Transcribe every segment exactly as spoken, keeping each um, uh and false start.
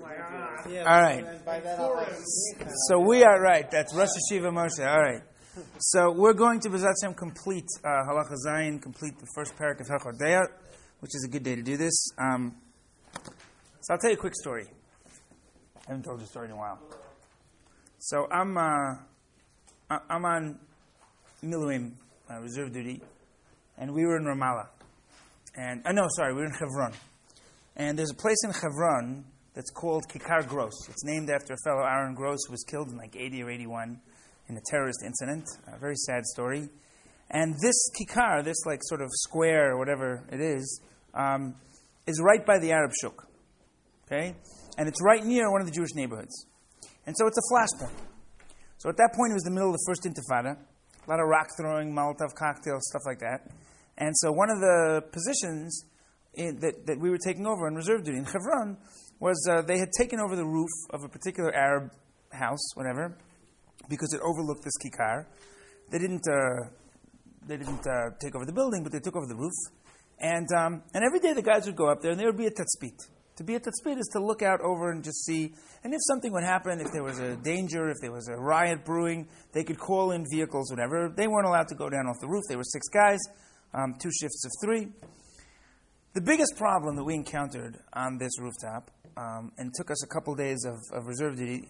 All right. So we are right. That's Rosh Hashiva Moshe. All right. So we're going to B'ezrat Hashem complete uh, Halacha Zayin, complete the first parak of Hilchot Deah, which is a good day to do this. Um, so I'll tell you a quick story. I haven't told you a story in a while. So I'm uh, I'm on Miluim, uh, reserve duty, and we were in Ramallah. And uh, no, sorry, we were in Hebron. And there's a place in Hebron that's called Kikar Gross. It's named after a fellow, Aaron Gross, who was killed in like eighty or eighty-one in a terrorist incident. A very sad story. And this Kikar, this like sort of square or whatever it is, um, is right by the Arab Shuk. Okay? And it's right near one of the Jewish neighborhoods. And so it's a flashpoint. So at that point, it was the middle of the first Intifada. A lot of rock throwing, Molotov cocktails, stuff like that. And so one of the positions in, that, that we were taking over on reserve duty in Hebron was uh, they had taken over the roof of a particular Arab house, whatever, because it overlooked this Kikar. They didn't uh, they didn't uh, take over the building, but they took over the roof. And um, and every day the guys would go up there, and there would be a tatzpit. To be a tatzpit is to look out over and just see. And if something would happen, if there was a danger, if there was a riot brewing, they could call in vehicles, whatever. They weren't allowed to go down off the roof. There were six guys, um, two shifts of three. The biggest problem that we encountered on this rooftop, um, and took us a couple days of, of reserve duty,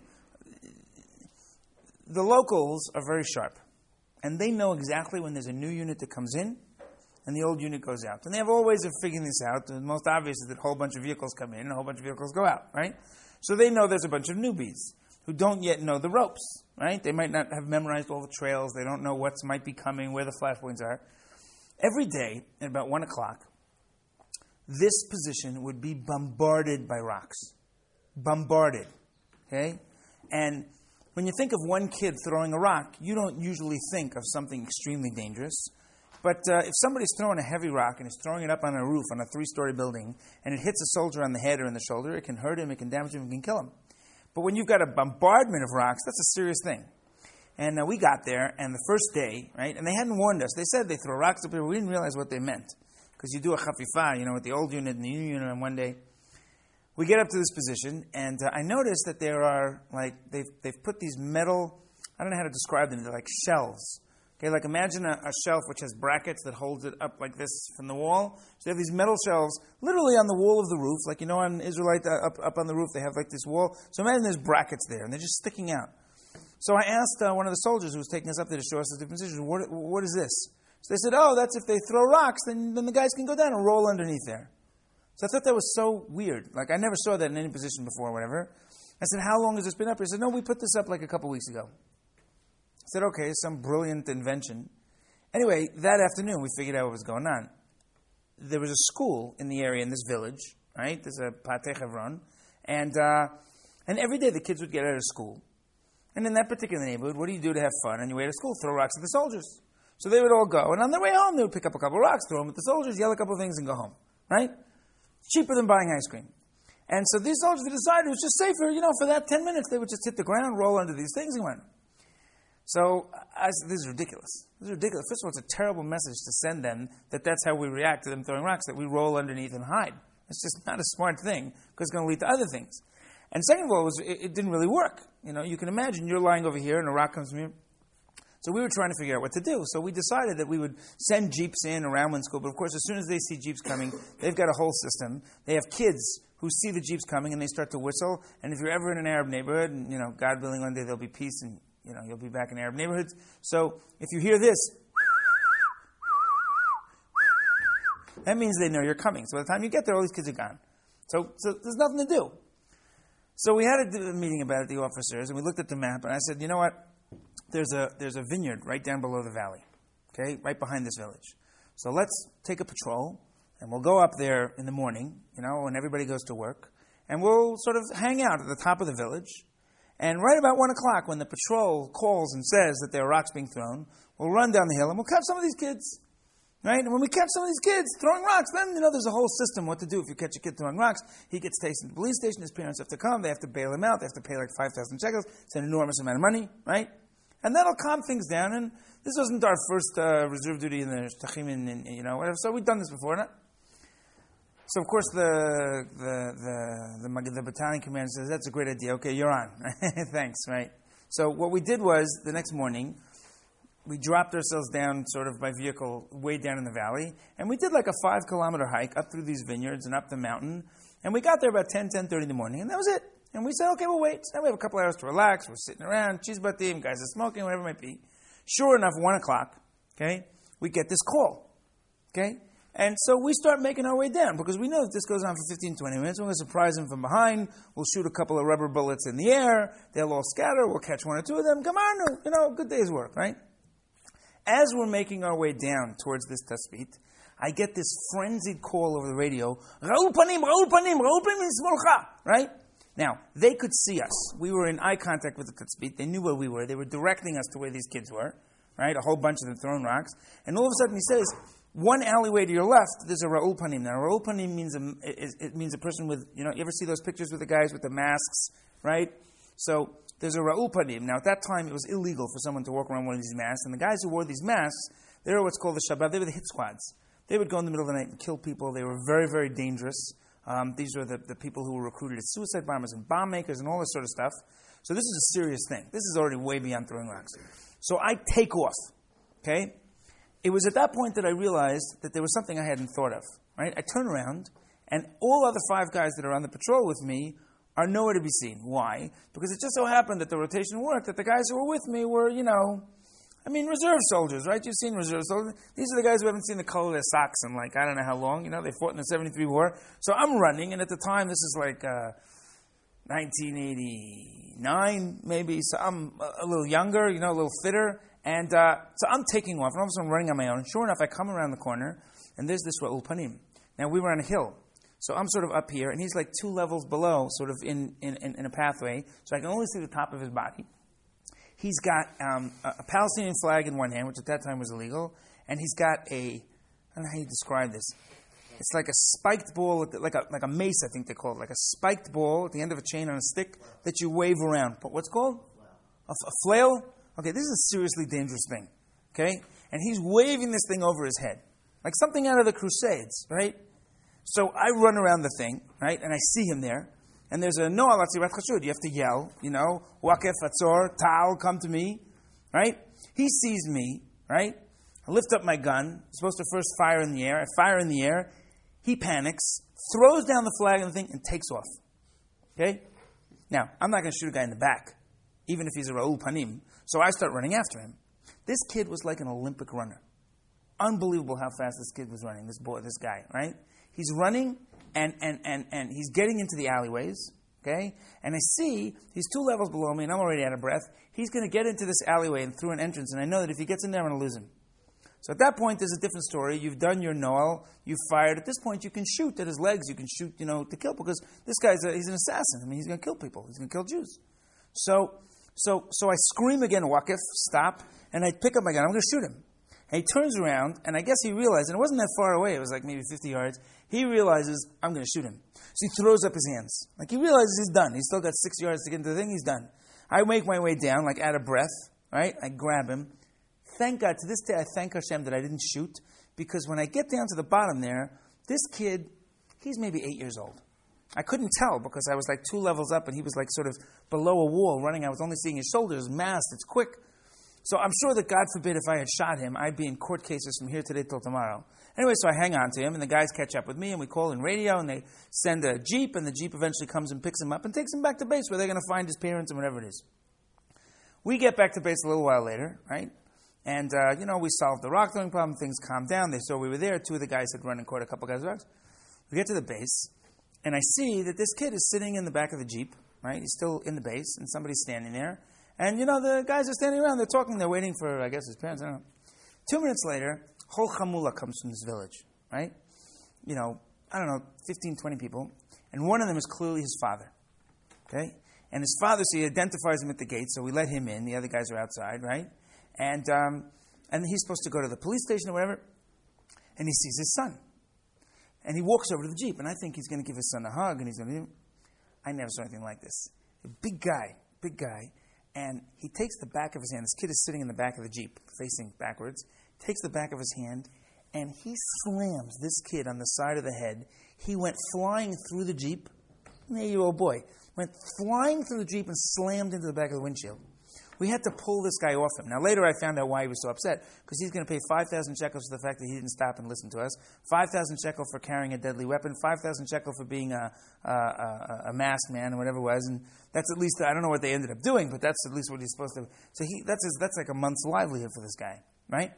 the locals are very sharp. And they know exactly when there's a new unit that comes in, and the old unit goes out. And they have all ways of figuring this out. The most obvious is that a whole bunch of vehicles come in and a whole bunch of vehicles go out, right? So they know there's a bunch of newbies who don't yet know the ropes, right? They might not have memorized all the trails. They don't know what might be coming, where the flashpoints are. Every day at about one o'clock, this position would be bombarded by rocks. Bombarded, okay? And when you think of one kid throwing a rock, you don't usually think of something extremely dangerous. But uh, if somebody's throwing a heavy rock and is throwing it up on a roof on a three-story building, and it hits a soldier on the head or in the shoulder, it can hurt him, it can damage him, it can kill him. But when you've got a bombardment of rocks, that's a serious thing. And uh, we got there, and the first day, right, and they hadn't warned us. They said they throw rocks up here. We didn't realize what they meant. Because you do a chafifah, you know, with the old unit and the new unit on one day. We get up to this position, and uh, I noticed that there are, like, they've they've put these metal, I don't know how to describe them, they're like shelves. Okay, like imagine a, a shelf which has brackets that holds it up like this from the wall. So they have these metal shelves literally on the wall of the roof, like you know on Israelite uh, up, up on the roof, they have like this wall. So imagine there's brackets there, and they're just sticking out. So I asked uh, one of the soldiers who was taking us up there to show us the different positions, what, what is this? So they said, oh, that's if they throw rocks, then, then the guys can go down and roll underneath there. So I thought that was so weird. Like, I never saw that in any position before or whatever. I said, how long has this been up? He said, no, we put this up like a couple weeks ago. I said, okay, some brilliant invention. Anyway, that afternoon, we figured out what was going on. There was a school in the area, in this village, right? There's a Patei Hebron. And, uh, and every day the kids would get out of school. And in that particular neighborhood, what do you do to have fun on your way to school? Throw rocks at the soldiers. So they would all go, and on their way home, they would pick up a couple of rocks, throw them at the soldiers, yell a couple of things, and go home. Right? Cheaper than buying ice cream. And so these soldiers decided it was just safer, you know, for that ten minutes, they would just hit the ground, roll under these things, and went. So I said, this is ridiculous. This is ridiculous. First of all, it's a terrible message to send them that that's how we react to them throwing rocks, that we roll underneath and hide. It's just not a smart thing, because it's going to lead to other things. And second of all, it, was, it, it didn't really work. You know, you can imagine you're lying over here, and a rock comes from here. So we were trying to figure out what to do. So we decided that we would send jeeps in around one school. But of course, as soon as they see jeeps coming, they've got a whole system. They have kids who see the jeeps coming and they start to whistle. And if you're ever in an Arab neighborhood, and you know, God willing, one day there'll be peace and you know you'll be back in Arab neighborhoods. So if you hear this, that means they know you're coming. So by the time you get there, all these kids are gone. So, so there's nothing to do. So we had a meeting about it, the officers, and we looked at the map, and I said, you know what? There's a there's a vineyard right down below the valley, okay, right behind this village. So let's take a patrol, and we'll go up there in the morning, you know, when everybody goes to work, and we'll sort of hang out at the top of the village. And right about one o'clock, when the patrol calls and says that there are rocks being thrown, we'll run down the hill and we'll catch some of these kids, right? And when we catch some of these kids throwing rocks, then you know there's a whole system what to do if you catch a kid throwing rocks. He gets taken to the police station. His parents have to come. They have to bail him out. They have to pay like five thousand shekels. It's an enormous amount of money, right? And that'll calm things down. And this wasn't our first uh, reserve duty in the Shtachim, and, and you know whatever. So we've done this before. Not? So of course the the the the, the battalion commander says, "That's a great idea. Okay, you're on. Thanks." Right. So what we did was the next morning, we dropped ourselves down sort of by vehicle way down in the valley, and we did like a five kilometer hike up through these vineyards and up the mountain, and we got there about ten, ten thirty in the morning, and that was it. And we said, okay, we'll wait. So now we have a couple hours to relax. We're sitting around, cheese batim, guys are smoking, whatever it might be. Sure enough, one o'clock, okay, we get this call, okay? And so we start making our way down because we know that this goes on for fifteen, twenty minutes. We're going to surprise them from behind. We'll shoot a couple of rubber bullets in the air. They'll all scatter. We'll catch one or two of them. Come on, you know, good day's work, right? As we're making our way down towards this taspit, I get this frenzied call over the radio, Ra'ul panim, Ra'ul panim, Ra'ul panim smolcha, right? Now, they could see us. We were in eye contact with the taspit. They knew where we were. They were directing us to where these kids were, right? A whole bunch of them throwing rocks. And all of a sudden he says, one alleyway to your left, there's a Ra'ul panim. Now, Ra'ul panim means a, it, it means a person with, you know, you ever see those pictures with the guys with the masks, right? So, there's a Ra'ul panim. Now, at that time, it was illegal for someone to walk around one of these masks. And the guys who wore these masks, they were what's called the Shabbat. They were the hit squads. They would go in the middle of the night and kill people. They were very, very dangerous. Um, these were the, the people who were recruited as suicide bombers and bomb makers and all this sort of stuff. So this is a serious thing. This is already way beyond throwing rocks. So I take off, okay? It was at that point that I realized that there was something I hadn't thought of, right? I turn around, and all other five guys that are on the patrol with me are nowhere to be seen. Why? Because it just so happened that the rotation worked, that the guys who were with me were, you know, I mean, reserve soldiers, right? You've seen reserve soldiers. These are the guys who haven't seen the color of their socks in like, I don't know how long. You know, they fought in the seventy-three war. So I'm running, and at the time, this is like uh, nineteen eighty-nine, maybe. So I'm a little younger, you know, a little fitter. And uh, so I'm taking off, and all of a sudden I'm running on my own. And sure enough, I come around the corner, and there's this Ra'ul panim. Now, we were on a hill. So I'm sort of up here, and he's like two levels below, sort of in, in, in a pathway. So I can only see the top of his body. He's got um, a Palestinian flag in one hand, which at that time was illegal, and he's got a, I don't know how you describe this. It's like a spiked ball, like a like a mace, I think they call it, like a spiked ball at the end of a chain on a stick that you wave around. But what's it called? A, a flail? Okay, this is a seriously dangerous thing, okay? And he's waving this thing over his head, like something out of the Crusades, right? So I run around the thing, right, and I see him there. And there's a Noah Latzirat Chashud. You have to yell, you know, Wakef, Atzor, Tal, come to me, right? He sees me, right? I lift up my gun. I'm supposed to first fire in the air. I fire in the air. He panics, throws down the flag and the thing, and takes off. Okay? Now, I'm not going to shoot a guy in the back, even if he's a Ra'ul panim. So I start running after him. This kid was like an Olympic runner. Unbelievable how fast this kid was running, this boy, this guy, right? He's running, and, and, and, and he's getting into the alleyways, okay? And I see he's two levels below me, and I'm already out of breath. He's going to get into this alleyway and through an entrance, and I know that if he gets in there, I'm going to lose him. So at that point, there's a different story. You've done your Noel. You've fired. At this point, you can shoot at his legs. You can shoot, you know, to kill, because this guy's a, he's an assassin. I mean, he's going to kill people. He's going to kill Jews. So, so, so I scream again, Wakif, stop, and I pick up my gun. I'm going to shoot him. And he turns around, and I guess he realized, and it wasn't that far away. It was like maybe fifty yards. He realizes, I'm going to shoot him. So he throws up his hands. Like, he realizes he's done. He's still got six yards to get into the thing. He's done. I make my way down, like out of breath, right? I grab him. Thank God, to this day, I thank Hashem that I didn't shoot, because when I get down to the bottom there, this kid, he's maybe eight years old. I couldn't tell because I was like two levels up and he was like sort of below a wall running. I was only seeing his shoulders, masked, it's quick. So I'm sure that, God forbid, if I had shot him, I'd be in court cases from here today till tomorrow. Anyway, so I hang on to him, and the guys catch up with me, and we call in radio, and they send a Jeep, and the Jeep eventually comes and picks him up and takes him back to base where they're going to find his parents and whatever it is. We get back to base a little while later, right? And, uh, you know, we solved the rock throwing problem. Things calmed down. They saw we were there. Two of the guys had run and caught a couple guys' rocks. We get to the base, and I see that this kid is sitting in the back of the Jeep, right? He's still in the base, and somebody's standing there. And, you know, the guys are standing around. They're talking. They're waiting for, I guess, his parents. I don't know. Two minutes later, whole Chamula comes from this village, right? You know, I don't know, fifteen, twenty people. And one of them is clearly his father, okay? And his father, so he identifies him at the gate, so we let him in. The other guys are outside, right? And um, and he's supposed to go to the police station or whatever. And he sees his son. And he walks over to the Jeep. And I think he's going to give his son a hug. And he's going to... I never saw anything like this. A big guy, big guy. And he takes the back of his hand. This kid is sitting in the back of the Jeep, facing backwards. Takes the back of his hand, and he slams this kid on the side of the head. He went flying through the Jeep. An eight-year-old boy went flying through the Jeep and slammed into the back of the windshield. We had to pull this guy off him. Now, later I found out why he was so upset, because he's going to pay five thousand shekels for the fact that he didn't stop and listen to us, five thousand shekel for carrying a deadly weapon, five thousand shekel for being a, a, a, a masked man or whatever it was, and that's at least, I don't know what they ended up doing, but that's at least what he's supposed to. So he, that's, his, that's like a month's livelihood for this guy, right?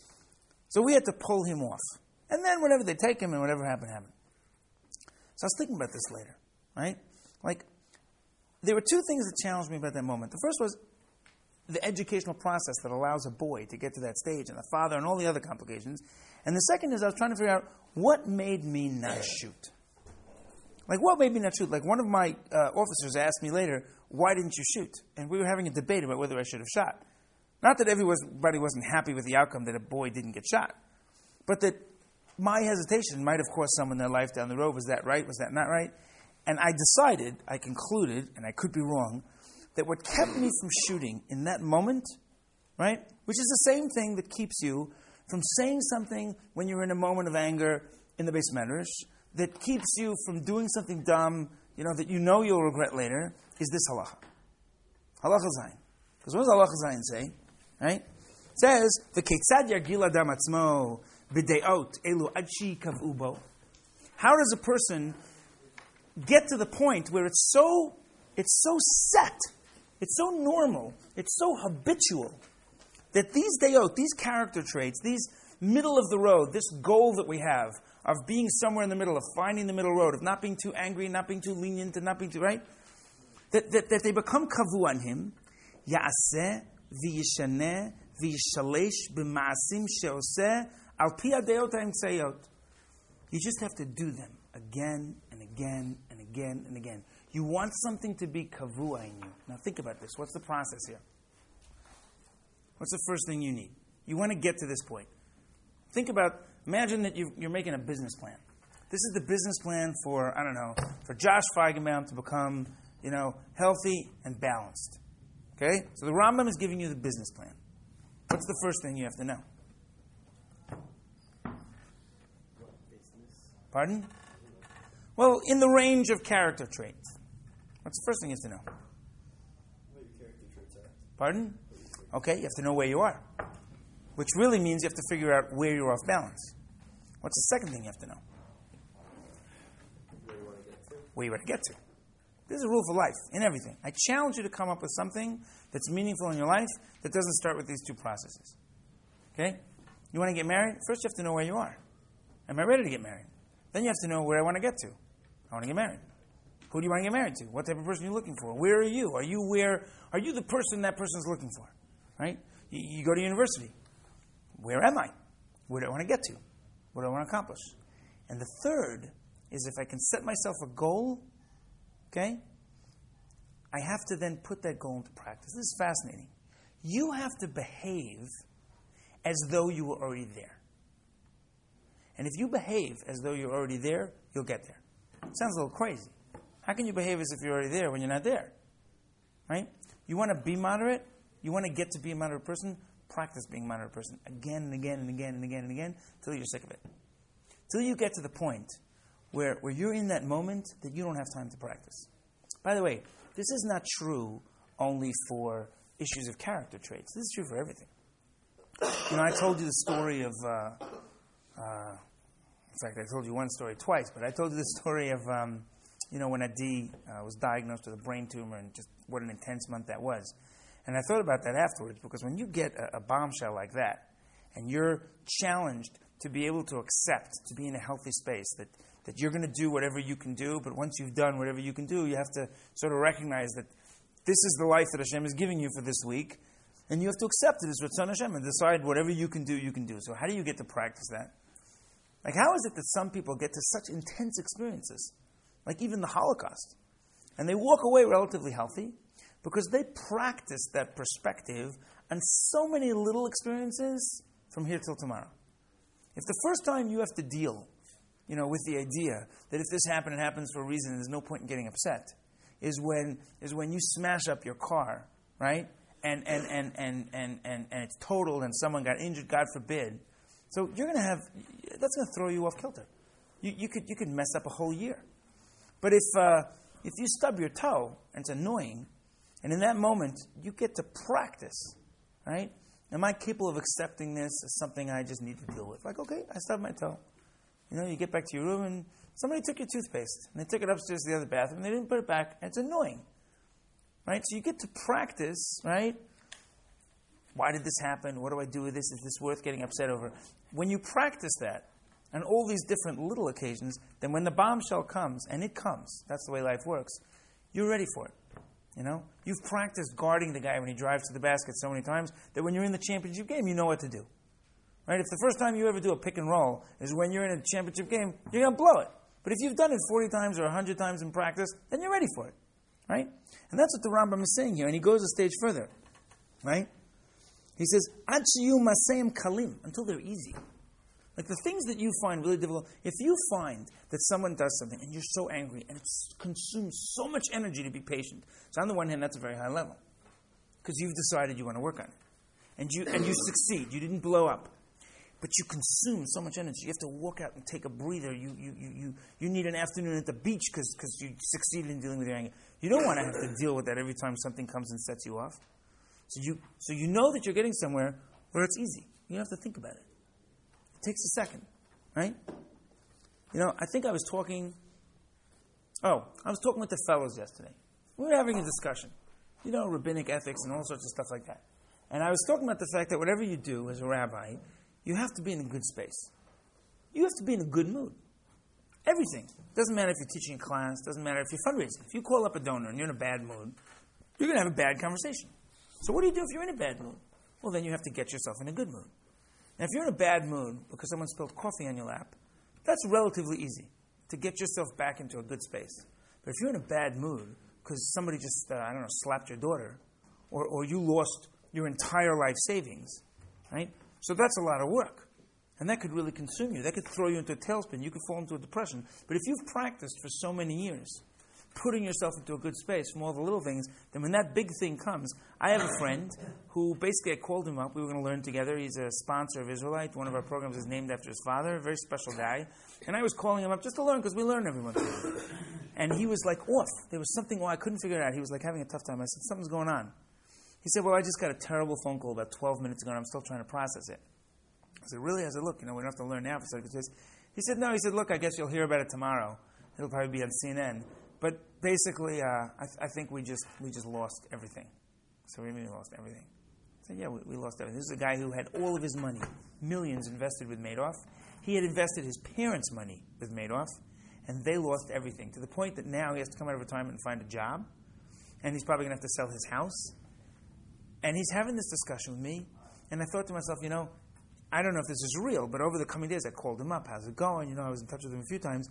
So we had to pull him off. And then whenever they take him and whatever happened, happened. So I was thinking about this later, right? Like, there were two things that challenged me about that moment. The first was the educational process that allows a boy to get to that stage, and the father and all the other complications. And the second is I was trying to figure out what made me not shoot. Like, what made me not shoot? Like, one of my uh, officers asked me later, why didn't you shoot? And we were having a debate about whether I should have shot. Not that everybody wasn't happy with the outcome that a boy didn't get shot, but that my hesitation might have cost someone their life down the road. Was that right? Was that not right? And I decided, I concluded, and I could be wrong, that what kept me from shooting in that moment, right, which is the same thing that keeps you from saying something when you're in a moment of anger in the Beis Medrash, that keeps you from doing something dumb, you know, that you know you'll regret later, is this halacha. Halacha Zayin. Because what does halacha Zayin say? Right? It says, V'keitzad yargil adam atzmo b'deot elu adshi kav'u bo. How does a person get to the point where it's so, it's so set, it's so normal, it's so habitual, that these deot, these character traits, these middle of the road, this goal that we have of being somewhere in the middle, of finding the middle road, of not being too angry, not being too lenient, and not being too, right? That, that, that they become kavu on him. Ya'aseh v'yishaneh v'yishalesh b'ma'asim she'oseh al pi hadeot ha'imtzayot. You just have to do them again and again and again and again. You want something to be kavua in you. Now think about this. What's the process here? What's the first thing you need? You want to get to this point. Think about, imagine that you, you're making a business plan. This is the business plan for, I don't know, for Josh Feigenbaum to become, you know, healthy and balanced. Okay? So the Rambam is giving you the business plan. What's the first thing you have to know? Pardon? Well, in the range of character traits. What's the first thing you have to know? What your character traits are. Pardon? Okay, you have to know where you are. Which really means you have to figure out where you're off balance. What's the second thing you have to know? Where you want to get to. Where you want to get to. This is a rule for life, in everything. I challenge you to come up with something that's meaningful in your life that doesn't start with these two processes. Okay? You want to get married? First you have to know where you are. Am I ready to get married? Then you have to know where I want to get to. I want to get married. Who do you want to get married to? What type of person are you looking for? Where are you? Are you where? Are you the person that person's looking for? Right? You, you go to university. Where am I? Where do I want to get to? What do I want to accomplish? And the third is if I can set myself a goal, okay, I have to then put that goal into practice. This is fascinating. You have to behave as though you were already there. And if you behave as though you're already there, you'll get there. It sounds a little crazy. How can you behave as if you're already there when you're not there? Right? You want to be moderate? You want to get to be a moderate person? Practice being a moderate person again and again and again and again and again until you're sick of it. Till you get to the point where, where you're in that moment that you don't have time to practice. By the way, this is not true only for issues of character traits. This is true for everything. You know, I told you the story of... Uh, uh, In fact, I told you one story twice, but I told you the story of, um, you know, when Adi uh, was diagnosed with a brain tumor and just what an intense month that was. And I thought about that afterwards, because when you get a, a bombshell like that, and you're challenged to be able to accept, to be in a healthy space, that, that you're going to do whatever you can do, but once you've done whatever you can do, you have to sort of recognize that this is the life that Hashem is giving you for this week, and you have to accept it as Ratzon Hashem and decide whatever you can do, you can do. So how do you get to practice that? Like, how is it that some people get to such intense experiences, like even the Holocaust, and they walk away relatively healthy because they practice that perspective on so many little experiences from here till tomorrow? If the first time you have to deal, you know, with the idea that if this happened, it happens for a reason, there's no point in getting upset, is when is when you smash up your car, right? And and and and and and, and it's totaled and someone got injured, God forbid. So you're going to have, that's going to throw you off kilter. you, you could you could mess up a whole year. But if uh, if you stub your toe and it's annoying, and in that moment you get to practice, right? Am I capable of accepting this as something I just need to deal with? Like, okay, I stubbed my toe. You know, you get back to your room and somebody took your toothpaste and they took it upstairs to the other bathroom and they didn't put it back, and it's annoying. Right? So you get to practice, right? Why did this happen? What do I do with this? Is this worth getting upset over? When you practice that, and all these different little occasions, then when the bombshell comes, and it comes, that's the way life works, you're ready for it. You know? You've practiced guarding the guy when he drives to the basket so many times that when you're in the championship game, you know what to do. Right? If the first time you ever do a pick and roll is when you're in a championship game, you're going to blow it. But if you've done it forty times or one hundred times in practice, then you're ready for it. Right? And that's what the Rambam is saying here. And he goes a stage further. Right? He says, Ad shiyu maseim kalim, until they're easy. Like the things that you find really difficult, if you find that someone does something and you're so angry and it consumes so much energy to be patient. So on the one hand, that's a very high level. Because you've decided you want to work on it. And you and you succeed. You didn't blow up. But you consume so much energy. You have to walk out and take a breather. You you you you, you need an afternoon at the beach because because you succeeded in dealing with your anger. You don't want to have to deal with that every time something comes and sets you off. So you so you know that you're getting somewhere where it's easy. You don't have to think about it. It takes a second, right? You know, I think I was talking. Oh, I was talking with the fellows yesterday. We were having a discussion. You know, rabbinic ethics and all sorts of stuff like that. And I was talking about the fact that whatever you do as a rabbi, you have to be in a good space. You have to be in a good mood. Everything. Doesn't matter if you're teaching a class. Doesn't matter if you're fundraising. If you call up a donor and you're in a bad mood, you're going to have a bad conversation. So what do you do if you're in a bad mood? Well, then you have to get yourself in a good mood. Now, if you're in a bad mood because someone spilled coffee on your lap, that's relatively easy to get yourself back into a good space. But if you're in a bad mood because somebody just, uh, I don't know, slapped your daughter, or, or you lost your entire life savings, right? So that's a lot of work. And that could really consume you. That could throw you into a tailspin. You could fall into a depression. But if you've practiced for so many years, putting yourself into a good space from all the little things, then when that big thing comes, I have a friend who basically I called him up. We were going to learn together. He's a sponsor of Israelite. One of our programs is named after his father, a very special guy. And I was calling him up just to learn because we learn every once in a while. And he was like off. There was something, well, I couldn't figure it out. He was like having a tough time. I said, something's going on. He said, well, I just got a terrible phone call about twelve minutes ago and I'm still trying to process it. I said, really? I said, look, you know, we don't have to learn now. He said, no. He said, look, I guess you'll hear about it tomorrow. It'll probably be on C N N. But basically, uh, I, th- I think we just we just lost everything. So we really lost everything. I said, yeah, we, we lost everything. This is a guy who had all of his money, millions invested with Madoff. He had invested his parents' money with Madoff, and they lost everything to the point that now he has to come out of retirement and find a job, and he's probably going to have to sell his house. And he's having this discussion with me, and I thought to myself, you know, I don't know if this is real, but over the coming days I called him up. How's it going? You know, I was in touch with him a few times.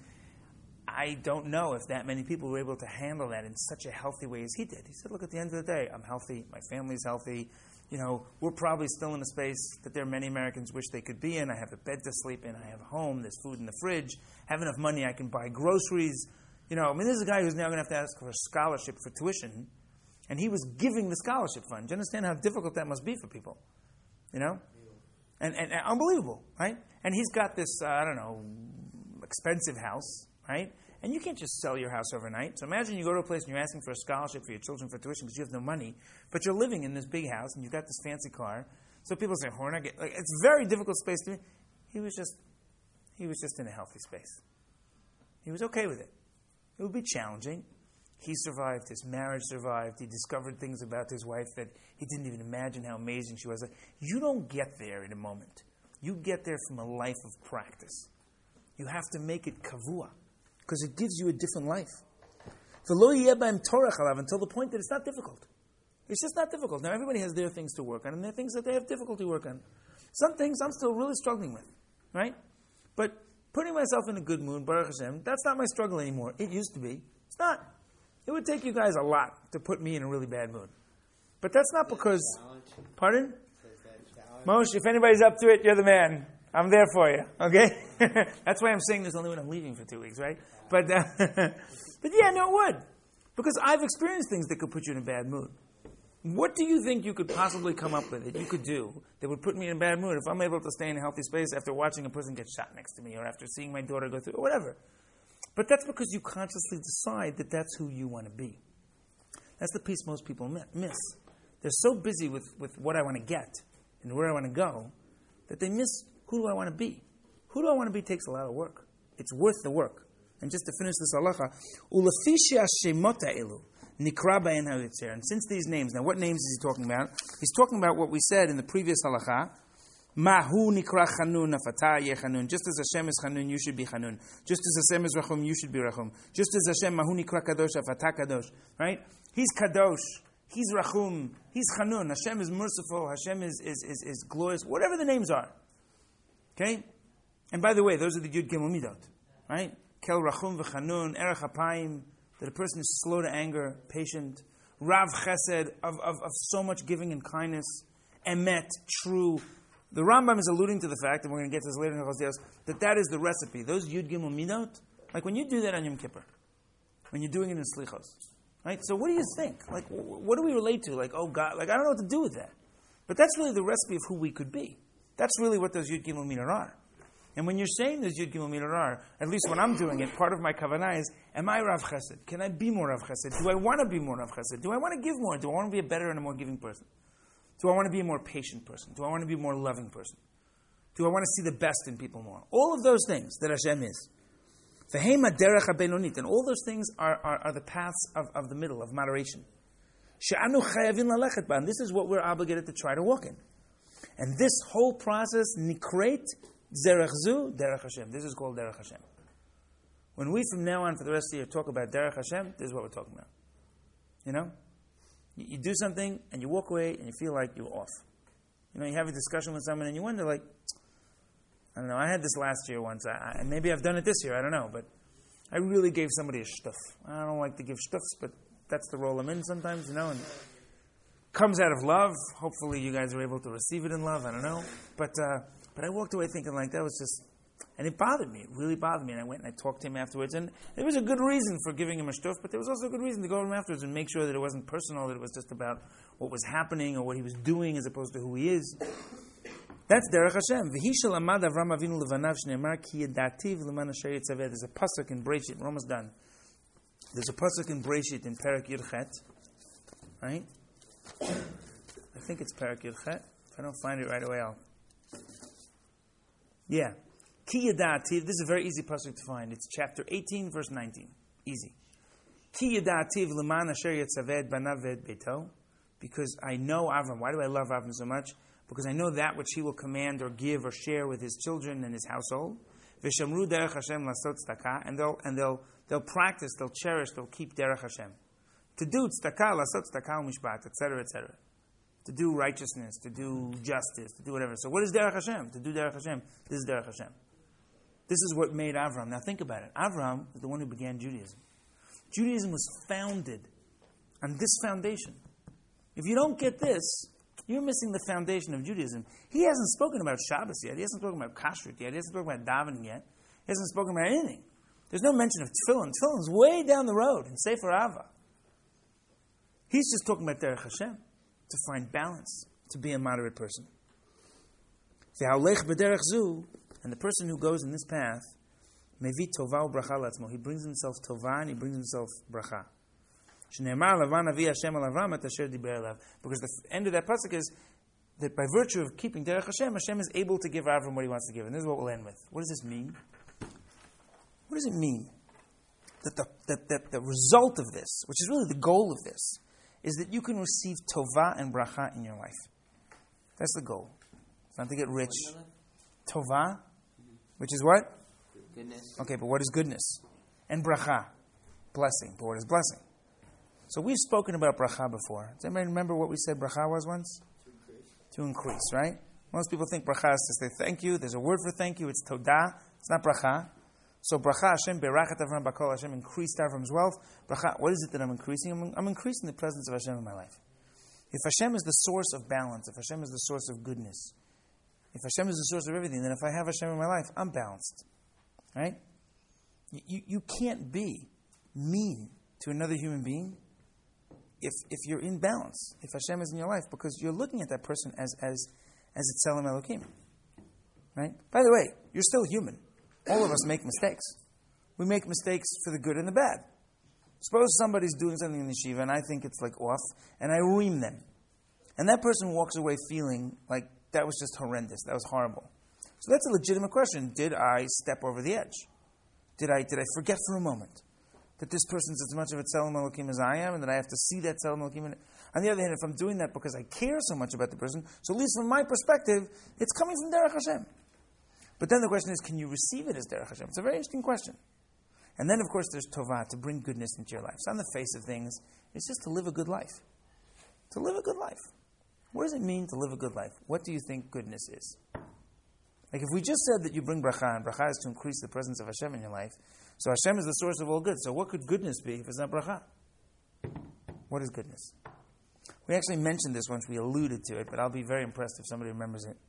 I don't know if that many people were able to handle that in such a healthy way as he did. He said, look, at the end of the day, I'm healthy, my family's healthy. You know, we're probably still in a space that there are many Americans wish they could be in. I have a bed to sleep in. I have a home. There's food in the fridge. I have enough money I can buy groceries. You know, I mean, this is a guy who's now going to have to ask for a scholarship for tuition. And he was giving the scholarship fund. Do you understand how difficult that must be for people? You know? And, and, and unbelievable, right? And he's got this, uh, I don't know, expensive house, right? And you can't just sell your house overnight. So imagine you go to a place and you're asking for a scholarship for your children for tuition because you have no money, but you're living in this big house and you've got this fancy car. So people say, oh, we're not getting, like, it's a very difficult space to be. He was just, he was just in a healthy space. He was okay with it. It would be challenging. He survived. His marriage survived. He discovered things about his wife that he didn't even imagine how amazing she was. You don't get there in a moment. You get there from a life of practice. You have to make it kavua, because it gives you a different life. Until the point that it's not difficult. It's just not difficult. Now, everybody has their things to work on, and there are things that they have difficulty work on. Some things I'm still really struggling with, right? But putting myself in a good mood, Baruch Hashem, that's not my struggle anymore. It used to be. It's not. It would take you guys a lot to put me in a really bad mood. But that's not because... Pardon? Moshe, if anybody's up to it, you're the man. I'm there for you, okay? That's why I'm saying this only when I'm leaving for two weeks, right? But, uh, but yeah, no, it would. Because I've experienced things that could put you in a bad mood. What do you think you could possibly come up with that you could do that would put me in a bad mood if I'm able to stay in a healthy space after watching a person get shot next to me or after seeing my daughter go through, or whatever? But that's because you consciously decide that that's who you want to be. That's the piece most people miss. They're so busy with, with what I want to get and where I want to go that they miss who do I want to be. Who do I want to be takes a lot of work. It's worth the work. And just to finish this halacha, ulefisha shemota elu nikra ba'en ha'yitzer. And since these names, now what names is he talking about? He's talking about what we said in the previous halacha. Mahu nikra chanun afata ye chanun. Just as Hashem is chanun, you should be chanun. Just as Hashem is rachum, you should be rachum. Just as Hashem mahu nikra kadosh afata kadosh. Right? He's kadosh. He's rachum. He's chanun. Hashem is merciful. Hashem is is is, is glorious. Whatever the names are. Okay. And by the way, those are the Yud Gimel Midot, right? Kel Rachum v'Chanun, Erech Hapayim, that a person is slow to anger, patient, Rav Chesed, of, of, of so much giving and kindness, Emet, true. The Rambam is alluding to the fact, and we're going to get to this later in Hilchos Dios, that that is the recipe. Those Yud Gimel Midot, like when you do that on Yom Kippur, when you're doing it in Slichos, right? So what do you think? Like, what do we relate to? Like, oh God, like I don't know what to do with that. But that's really the recipe of who we could be. That's really what those Yud Gimel Midot are. And when you're saying those Yud Gimel Midot are, at least when I'm doing it, part of my kavanah is, am I Rav Chesed? Can I be more Rav Chesed? Do I want to be more Rav Chesed? Do I want to give more? Do I want to be a better and a more giving person? Do I want to be a more patient person? Do I want to be a more loving person? Do I want to see the best in people more? All of those things that Hashem is. V'heima derech habenonit. And all those things are, are, are the paths of, of the middle, of moderation. She'anu chayavin lalechet ba'am. This is what we're obligated to try to walk in. And this whole process, nikret, Zerech Zu, Derech Hashem. This is called Derech Hashem. When we from now on for the rest of the year talk about Derech Hashem, this is what we're talking about. You know? You, you do something and you walk away and you feel like you're off. You know, you have a discussion with someone and you wonder like, I don't know, I had this last year once, I, I, maybe I've done it this year, I don't know, but I really gave somebody a shtuff. I don't like to give shtuffs, but that's the role I'm in sometimes, you know, and comes out of love. Hopefully you guys are able to receive it in love, I don't know. But, uh, But I walked away thinking like that was just, and it bothered me. It really bothered me. And I went and I talked to him afterwards. And there was a good reason for giving him a shtuff, but there was also a good reason to go to him afterwards and make sure that it wasn't personal, that it was just about what was happening or what he was doing as opposed to who he is. That's Derech Hashem. V'hishal amad Avram Avinu levanav shneimar ki yedativ leman asher yitzaveh. There's a pasuk in Breshit. We're almost done. There's a pasuk in Breshit in Perek Yud Chet. Right? I think it's Perek Yud Chet. If I don't find it right away, I'll... Yeah. Ki yadativ, this is a very easy pasuk to find. It's chapter eighteen, verse nineteen. Easy. Ki yadativ leman asher yitzaved banav ved beito. Because I know Avram. Why do I love Avram so much? Because I know that which he will command or give or share with his children and his household. V'shamru derech Hashem lasot tzedakah. And they'll, and they'll, they'll practice, they'll cherish, they'll keep derech Hashem. To do tzedakah, lasot tzedakah u'mishpat, et cetera, et cetera. To do righteousness, to do justice, to do whatever. So what is Derech Hashem? To do Derech Hashem. This is Derech Hashem. This is what made Avram. Now think about it. Avram is the one who began Judaism. Judaism was founded on this foundation. If you don't get this, you're missing the foundation of Judaism. He hasn't spoken about Shabbos yet. He hasn't spoken about kashrut yet. He hasn't spoken about davening yet. He hasn't spoken about anything. There's no mention of tefillin. Tefillin is way down the road in Sefer Ava. He's just talking about Derech Hashem. To find balance, to be a moderate person. And the person who goes in this path, he brings himself tova and he brings himself bracha. Because the end of that pasuk is that by virtue of keeping Derech Hashem, Hashem is able to give Avram what he wants to give. And this is what we'll end with. What does this mean? What does it mean? That the, that, that the result of this, which is really the goal of this, is that you can receive tova and bracha in your life. That's the goal. It's not to get rich. Tova, which is what? Goodness. Okay, but what is goodness? And bracha, blessing. But what is blessing? So we've spoken about bracha before. Does anybody remember what we said bracha was once? To increase. To increase, right? Most people think bracha is to say thank you. There's a word for thank you. It's todah. It's not bracha. So bracha Hashem berachat Avram bakol. Hashem increased Avram's wealth. Bracha, what is it that I'm increasing? I'm, I'm increasing the presence of Hashem in my life. If Hashem is the source of balance, if Hashem is the source of goodness, if Hashem is the source of everything, then if I have Hashem in my life, I'm balanced. Right? You, you, you can't be mean to another human being if if you're in balance, if Hashem is in your life, because you're looking at that person as as as a Tzelem Elokim. Right? By the way, you're still human. All of us make mistakes. We make mistakes for the good and the bad. Suppose somebody's doing something in the yeshiva and I think it's like off, and I ream them. And that person walks away feeling like that was just horrendous, that was horrible. So that's a legitimate question. Did I step over the edge? Did I did I forget for a moment that this person's as much of a Tzelem Elokim as I am, and that I have to see that Tzelem Elokim in it? On the other hand, if I'm doing that because I care so much about the person, so at least from my perspective, it's coming from Derech Hashem. But then the question is, can you receive it as Derech Hashem? It's a very interesting question. And then, of course, there's Tovah, to bring goodness into your life. So on the face of things, it's just to live a good life. To live a good life. What does it mean to live a good life? What do you think goodness is? Like if we just said that you bring bracha, and bracha is to increase the presence of Hashem in your life, so Hashem is the source of all good. So what could goodness be if it's not bracha? What is goodness? We actually mentioned this once, we alluded to it, but I'll be very impressed if somebody remembers it.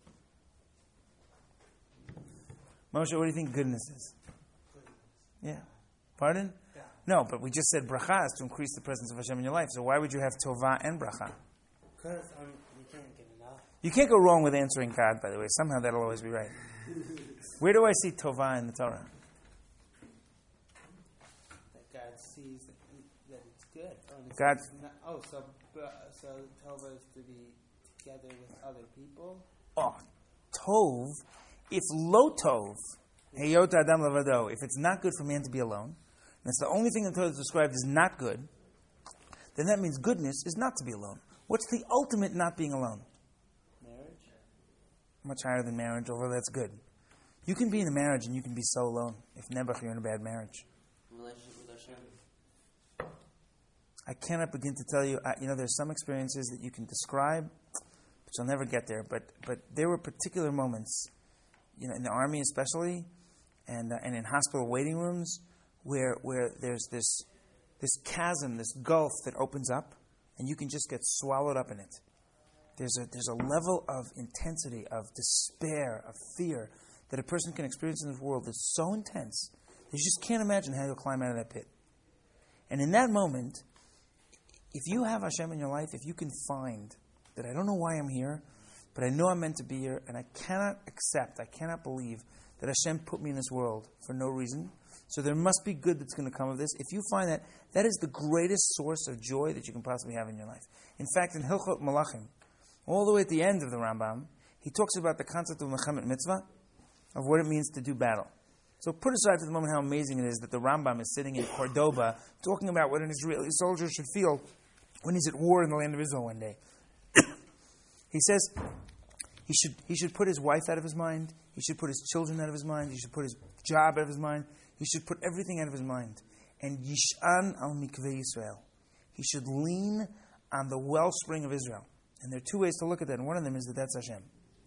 Moshe, what do you think goodness is? Yeah. Pardon? Yeah. No, but we just said bracha is to increase the presence of Hashem in your life. So why would you have tovah and bracha? Because um, you can't get enough. You can't go wrong with answering God, by the way. Somehow that'll always be right. Where do I see tovah in the Torah? That God sees that it's good. Oh, and God. Not, oh, so so Tova is to be together with other people. Oh, tov. If lo tov, heyot adam levado, if it's not good for man to be alone, and it's the only thing the Torah is described as not good, then that means goodness is not to be alone. What's the ultimate not being alone? Marriage? Much higher than marriage, although that's good. You can be in a marriage and you can be so alone. If nebuch, you're in a bad marriage. Relationship with Hashem. I cannot begin to tell you, I, you know, there's some experiences that you can describe, but you'll never get there. But but there were particular moments, you know, in the army especially, and uh, and in hospital waiting rooms, where where there's this this chasm, this gulf that opens up, and you can just get swallowed up in it. There's a there's a level of intensity, of despair, of fear that a person can experience in this world that's so intense that you just can't imagine how you'll climb out of that pit. And in that moment, if you have Hashem in your life, if you can find that I don't know why I'm here, but I know I'm meant to be here, and I cannot accept, I cannot believe that Hashem put me in this world for no reason, so there must be good that's going to come of this. If you find that, that is the greatest source of joy that you can possibly have in your life. In fact, in Hilchot Malachim, all the way at the end of the Rambam, he talks about the concept of Mechamet Mitzvah, of what it means to do battle. So put aside for the moment how amazing it is that the Rambam is sitting in Cordoba talking about what an Israeli soldier should feel when he's at war in the land of Israel one day. He says he should he should put his wife out of his mind, he should put his children out of his mind, he should put his job out of his mind, he should put everything out of his mind. And Yish'an al Mikveh Yisrael. He should lean on the wellspring of Israel. And there are two ways to look at that, and one of them is that that's Hashem.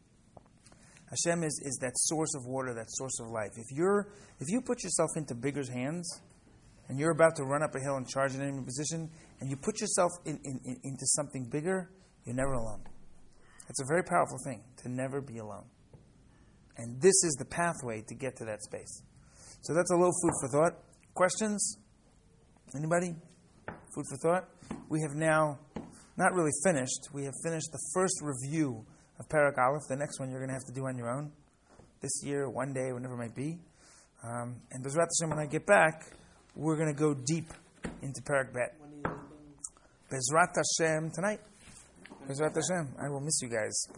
Hashem is, is that source of water, that source of life. If you're if you put yourself into bigger's hands, and you're about to run up a hill and charge an enemy position, and you put yourself in, in, in, into something bigger, you're never alone. It's a very powerful thing, to never be alone. And this is the pathway to get to that space. So that's a little food for thought. Questions? Anybody? Food for thought? We have now not really finished. We have finished the first review of Parak Aleph. The next one you're going to have to do on your own. This year, one day, whenever it might be. Um, and Bezrat Hashem, when I get back, we're going to go deep into Parak Bet. Bezrat Hashem tonight. Bezrat Hashem. I will miss you guys.